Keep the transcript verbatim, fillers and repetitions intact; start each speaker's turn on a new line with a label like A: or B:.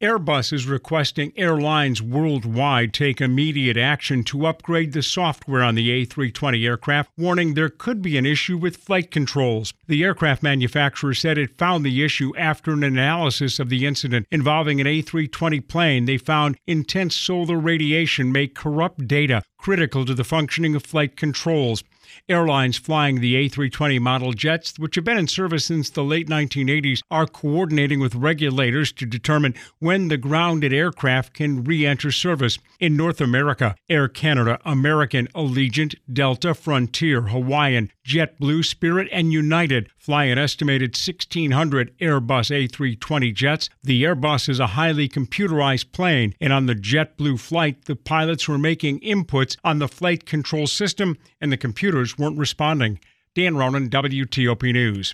A: Airbus is requesting airlines worldwide take immediate action to upgrade the software on the A three twenty aircraft, warning there could be an issue with flight controls. The aircraft manufacturer said it found the issue after an analysis of the incident involving an A three twenty plane. They found intense solar radiation may corrupt data critical to the functioning of flight controls. Airlines flying the A three twenty model jets, which have been in service since the late nineteen eighties, are coordinating with regulators to determine when the grounded aircraft can re-enter service. In North America, Air Canada, American, Allegiant, Delta, Frontier, Hawaiian, JetBlue, Spirit, and United fly an estimated sixteen hundred Airbus A three twenty jets. The Airbus is a highly computerized plane, and on the JetBlue flight, the pilots were making inputs on the flight control system, and the computers weren't responding. Dan Ronan, W T O P News.